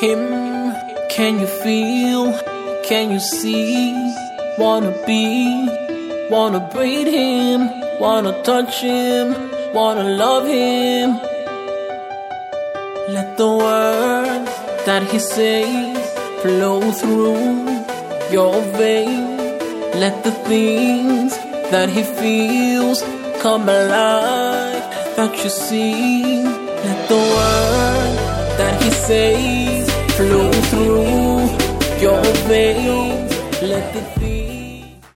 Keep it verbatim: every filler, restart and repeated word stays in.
him. Can you feel? Can you see? Wanna be, wanna breathe him, wanna touch him, wanna love him. Let the word that he says flow through your veins. Let the things that he feels come alive, that you see. Let the word that he says flow through your veins. Let the things